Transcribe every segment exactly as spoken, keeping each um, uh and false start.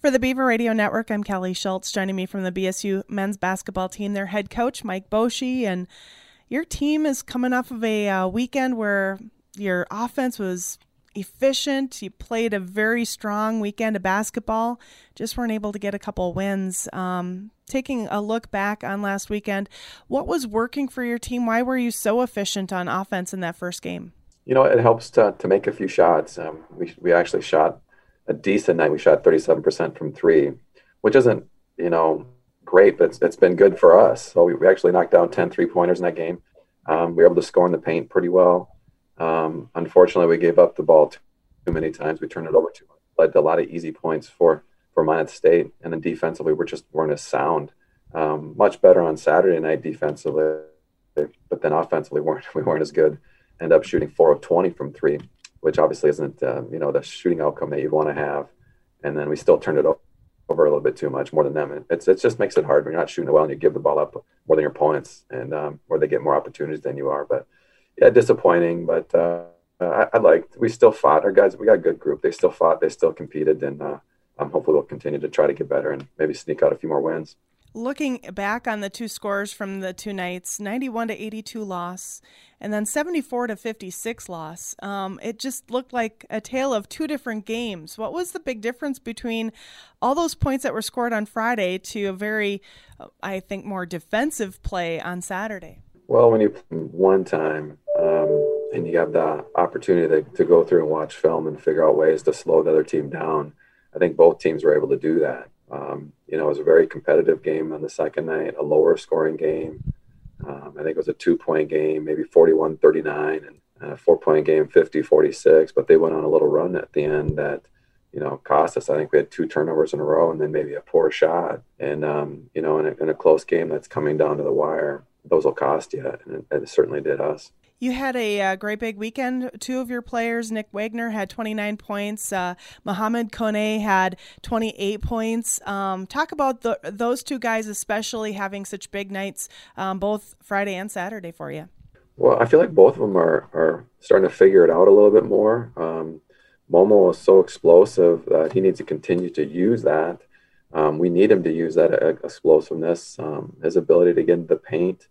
For the Beaver Radio Network, I'm Kelly Schultz. Joining me from the B S U men's basketball team, their head coach, Mike Boschee. And your team is coming off of a uh, weekend where your offense was efficient. You played a very strong weekend of basketball. Just weren't able to get a couple wins. Um, taking a look back on last weekend, what was working for your team? Why were you so efficient on offense in that first game? You know, it helps to, to make a few shots. Um, we, we actually shot a decent night. We shot thirty-seven percent from three, which isn't, you know, great, but it's, it's been good for us. So we, we actually knocked down ten three-pointers in that game. Um, we were able to score in the paint pretty well. Um, unfortunately, we gave up the ball too, too many times. We turned it over too much. Led to a lot of easy points for, for Minot State. And then defensively, we just weren't as sound. Um, much better on Saturday night defensively, but then offensively, we weren't, we weren't as good. Ended up shooting four of twenty from three, which obviously isn't, uh, you know, the shooting outcome that you'd want to have. And then we still turned it over a little bit too much, more than them. It's it just makes it hard when you're not shooting well and you give the ball up more than your opponents, and um, where they get more opportunities than you are. But yeah, disappointing. But uh, I, I liked. We still fought. Our guys, we got a good group. They still fought. They still competed, and uh, um, hopefully we'll continue to try to get better and maybe sneak out a few more wins. Looking back on the two scores from the two nights, ninety-one to eighty-two loss, and then seventy-four to fifty-six loss. Um, it just looked like a tale of two different games. What was the big difference between all those points that were scored on Friday to a very, I think, more defensive play on Saturday? Well, when you play one time um, and you have the opportunity to, to go through and watch film and figure out ways to slow the other team down, I think both teams were able to do that. Um, you know, it was a very competitive game on the second night, a lower scoring game. Um, I think it was a two-point game, maybe forty-one thirty-nine, and a four-point game, fifty forty-six. But they went on a little run at the end that, you know, cost us. I think we had two turnovers in a row and then maybe a poor shot. And, um, you know, in a, in a close game that's coming down to the wire, those will cost you, and it, it certainly did us. You had a uh, great big weekend. Two of your players, Nick Wagner had twenty-nine points. Uh, Mohamed Kone had twenty-eight points. Um, talk about the, those two guys, especially having such big nights, um, both Friday and Saturday for you. Well, I feel like both of them are, are starting to figure it out a little bit more. Um, Momo is so explosive that he needs to continue to use that. Um, we need him to use that uh, explosiveness, um, his ability to get into the paint.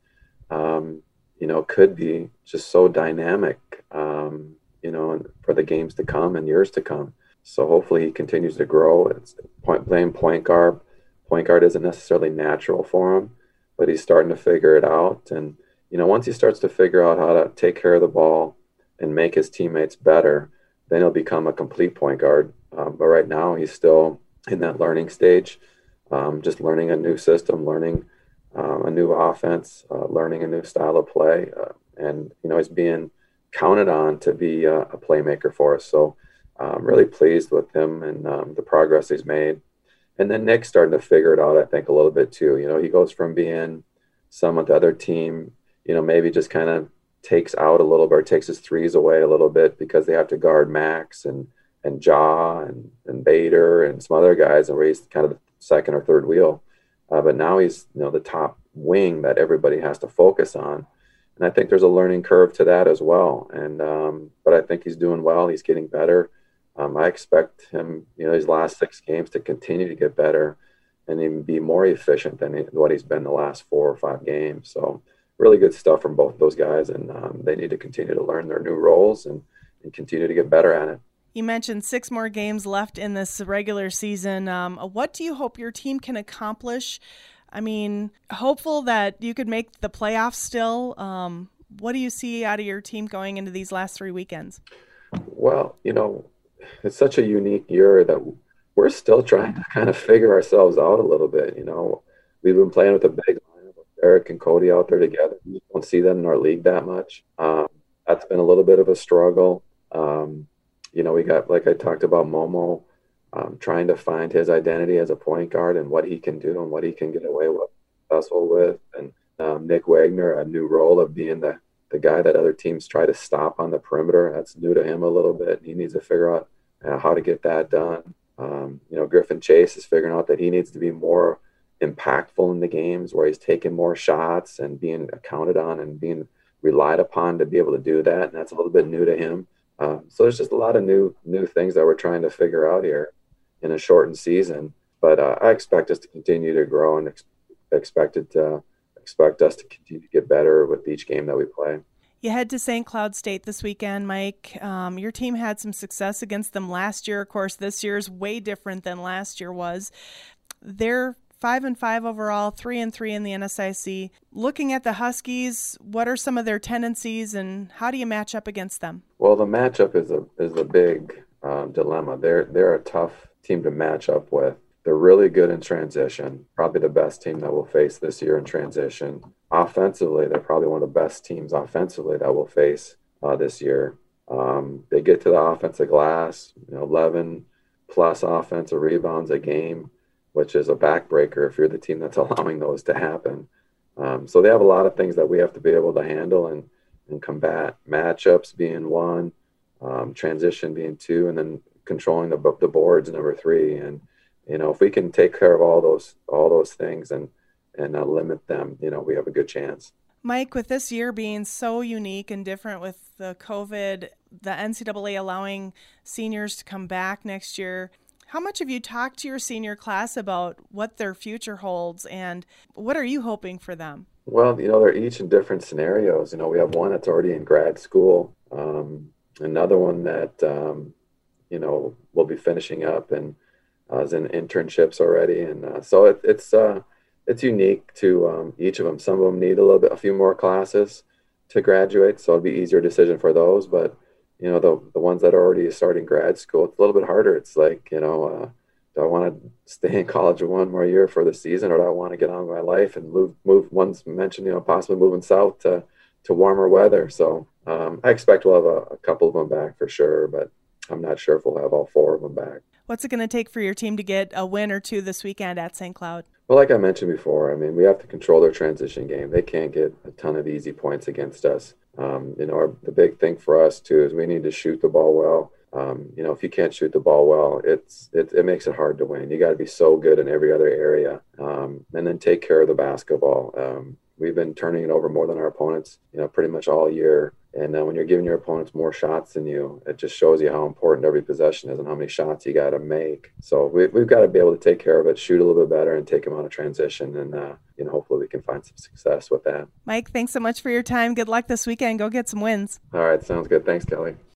Um, you know, could be just so dynamic, um, you know, for the games to come and years to come. So hopefully he continues to grow. It's point, playing point guard. Point guard isn't necessarily natural for him, but he's starting to figure it out. And, you know, once he starts to figure out how to take care of the ball and make his teammates better, then he'll become a complete point guard. Um, but right now he's still in that learning stage, um, just learning a new system, learning Um, a new offense, uh, learning a new style of play, uh, and you know he's being counted on to be uh, a playmaker for us. So uh, I'm really pleased with him and um, the progress he's made. And then Nick's starting to figure it out, I think, a little bit too. You know, he goes from being someone the other team, you know, maybe just kind of takes out a little bit, or takes his threes away a little bit because they have to guard Max and and Ja and and Bader and some other guys, and where he's kind of the second or third wheel. Uh, but now he's, you know, the top wing that everybody has to focus on. And I think there's a learning curve to that as well. And, um, but I think he's doing well. He's getting better. Um, I expect him, you know, his last six games to continue to get better and even be more efficient than what he's been the last four or five games. So really good stuff from both those guys. And um, they need to continue to learn their new roles and, and continue to get better at it. You mentioned six more games left in this regular season. Um, what do you hope your team can accomplish? I mean, hopeful that you could make the playoffs still. Um, what do you see out of your team going into these last three weekends? Well, you know, it's such a unique year that we're still trying to kind of figure ourselves out a little bit. You know, we've been playing with a big lineup of Eric and Cody out there together. We don't see them in our league that much. Um, that's been a little bit of a struggle. Um, You know, we got, like I talked about, Momo um, trying to find his identity as a point guard and what he can do and what he can get away with, hustle with. And um, Nick Wagner, a new role of being the, the guy that other teams try to stop on the perimeter. That's new to him a little bit. He needs to figure out uh, how to get that done. Um, you know, Griffin Chase is figuring out that he needs to be more impactful in the games, where he's taking more shots and being counted on and being relied upon to be able to do that. And that's a little bit new to him. Um, so there's just a lot of new new things that we're trying to figure out here in a shortened season. but uh, I expect us to continue to grow and ex- expect it to, expect us to continue to get better with each game that we play. You head to Saint Cloud State this weekend, Mike. Um, your team had some success against them last year. Of course, this year is way different than last year was. They're five and five overall, three and three in the N S I C. Looking at the Huskies, what are some of their tendencies, and how do you match up against them? Well, the matchup is a is a big um, dilemma. They're they're a tough team to match up with. They're really good in transition, probably the best team that we'll face this year in transition. Offensively, they're probably one of the best teams offensively that we'll face uh, this year. Um, they get to the offensive glass, you know, eleven plus offensive rebounds a game, which is a backbreaker if you're the team that's allowing those to happen. Um, so they have a lot of things that we have to be able to handle and, and combat. Matchups being one, um, transition being two, and then controlling the, the boards number three. And you know, if we can take care of all those all those things and and uh, limit them, you know, we have a good chance. Mike, with this year being so unique and different with the COVID, the N C double A allowing seniors to come back next year, how much have you talked to your senior class about what their future holds, and what are you hoping for them? Well, you know, they're each in different scenarios. You know, we have one that's already in grad school, um, another one that, um, you know, will be finishing up and uh, is in internships already. And uh, so it, it's uh, it's unique to um, each of them. Some of them need a little bit, a few more classes to graduate, so it'll be easier decision for those. But you know, the the ones that are already starting grad school, it's a little bit harder. It's like, you know, uh, do I want to stay in college one more year for the season, or do I want to get on with my life and move? Move. One's mentioned, you know, possibly moving south to to warmer weather. So um, I expect we'll have a, a couple of them back for sure, but I'm not sure if we'll have all four of them back. What's it going to take for your team to get a win or two this weekend at Saint Cloud? Well, like I mentioned before, I mean, we have to control their transition game. They can't get a ton of easy points against us. Um, you know, our, the big thing for us too is we need to shoot the ball well. Um, you know, if you can't shoot the ball well, it's it, it makes it hard to win. You got to be so good in every other area, um, and then take care of the basketball. Um, we've been turning it over more than our opponents, you know, pretty much all year. And uh, when you're giving your opponents more shots than you, it just shows you how important every possession is and how many shots you got to make. So we, we've got to be able to take care of it, shoot a little bit better, and take them out of transition. And, uh, you know, hopefully we can find some success with that. Mike, thanks so much for your time. Good luck this weekend. Go get some wins. All right. Sounds good. Thanks, Kelly.